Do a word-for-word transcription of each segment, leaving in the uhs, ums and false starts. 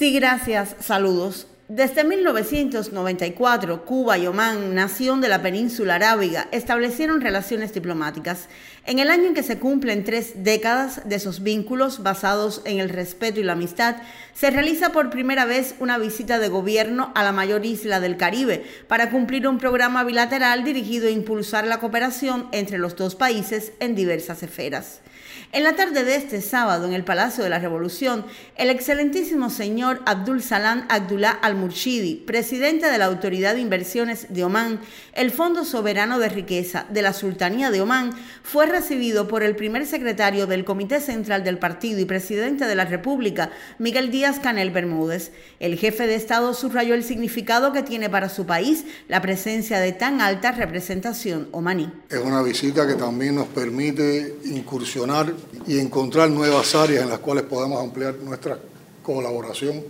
Sí, gracias. Saludos. Desde mil novecientos noventa y cuatro, Cuba y Omán, nación de la península arábiga, establecieron relaciones diplomáticas. En el año en que se cumplen tres décadas de esos vínculos basados en el respeto y la amistad, se realiza por primera vez una visita de gobierno a la mayor isla del Caribe para cumplir un programa bilateral dirigido a impulsar la cooperación entre los dos países en diversas esferas. En la tarde de este sábado, en el Palacio de la Revolución, el excelentísimo señor Abdul Salam Abdullah Al-Murshidi, presidente de la Autoridad de Inversiones de Omán, el Fondo Soberano de Riqueza de la Sultanía de Omán, fue recibido por el primer secretario del Comité Central del Partido y presidente de la República, Miguel Díaz-Canel Bermúdez. El jefe de Estado subrayó el significado que tiene para su país la presencia de tan alta representación omaní. Es una visita que también nos permite incursionar y encontrar nuevas áreas en las cuales podamos ampliar nuestra colaboración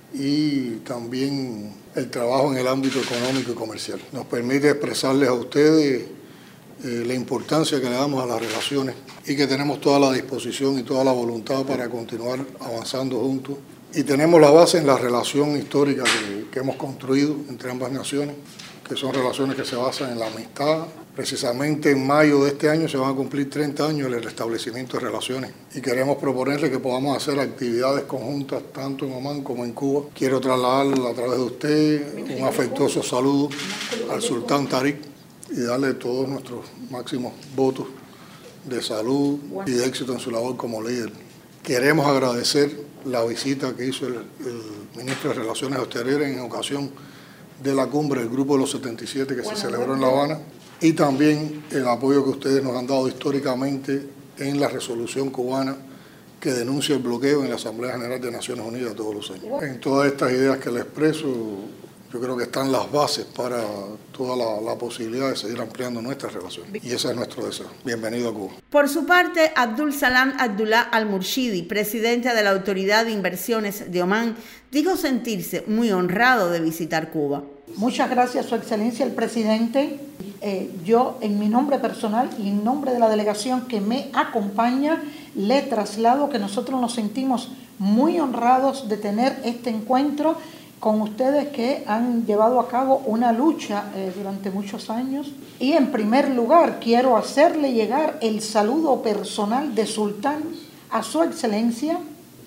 y también el trabajo en el ámbito económico y comercial. Nos permite expresarles a ustedes eh, la importancia que le damos a las relaciones y que tenemos toda la disposición y toda la voluntad para continuar avanzando juntos. Y tenemos la base en la relación histórica que, que hemos construido entre ambas naciones, que son relaciones que se basan en la amistad. Precisamente en mayo de este año se van a cumplir treinta años del restablecimiento de relaciones y queremos proponerle que podamos hacer actividades conjuntas tanto en Omán como en Cuba. Quiero trasladar a través de usted un afectuoso saludo al sultán Tariq y darle todos nuestros máximos votos de salud y de éxito en su labor como líder. Queremos agradecer la visita que hizo el, el ministro de Relaciones Exteriores en ocasión de la cumbre del Grupo de los setenta y siete que se celebró en La Habana, y también el apoyo que ustedes nos han dado históricamente en la resolución cubana que denuncia el bloqueo en la Asamblea General de Naciones Unidas todos los años. En todas estas ideas que les expreso, yo creo que están las bases para toda la, la posibilidad de seguir ampliando nuestras relaciones. Y ese es nuestro deseo. Bienvenido a Cuba. Por su parte, Abdul Salam Abdullah Al-Murshidi, presidente de la Autoridad de Inversiones de Omán, dijo sentirse muy honrado de visitar Cuba. Muchas gracias, Su Excelencia el Presidente. Eh, yo, en mi nombre personal y en nombre de la delegación que me acompaña, le traslado que nosotros nos sentimos muy honrados de tener este encuentro con ustedes que han llevado a cabo una lucha eh, durante muchos años. Y en primer lugar, quiero hacerle llegar el saludo personal de Sultán a Su Excelencia.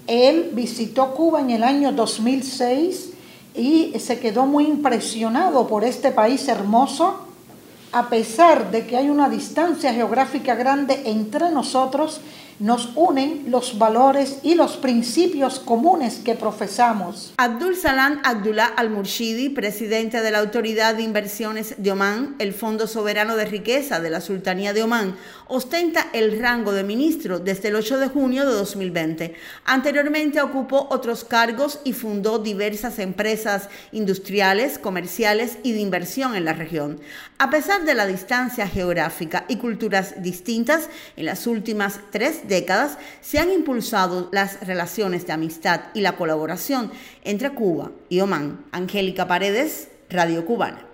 Él visitó Cuba en el año dos mil seis y se quedó muy impresionado por este país hermoso. A pesar de que hay una distancia geográfica grande entre nosotros, nos unen los valores y los principios comunes que profesamos. Abdul Salam Abdullah Al-Murshidi, presidente de la Autoridad de Inversiones de Omán, el Fondo Soberano de Riqueza de la Sultanía de Omán, ostenta el rango de ministro desde el ocho de junio de dos mil veinte. Anteriormente ocupó otros cargos y fundó diversas empresas industriales, comerciales y de inversión en la región. A pesar de la distancia geográfica y culturas distintas, en las últimas tres décadas se han impulsado las relaciones de amistad y la colaboración entre Cuba y Omán. Angélica Paredes, Radio Cubana.